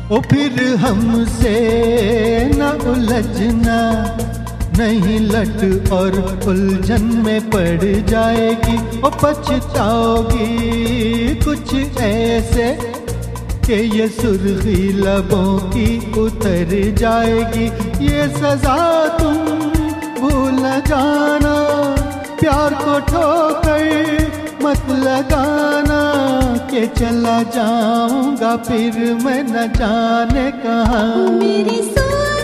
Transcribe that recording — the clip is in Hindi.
ओ फिर हमसे न उलझना, नहीं लट और उलझन में पड़ जाएगी। ओ पछताओगी कुछ ऐसे कि ये सुर्खी लबों की उतर जाएगी। ये सजा तुम भूल न जाना, प्यार को ठोकर मत लगाना, कि चला जाऊंगा फिर मैं न जाने कहाँ। मेरी सोच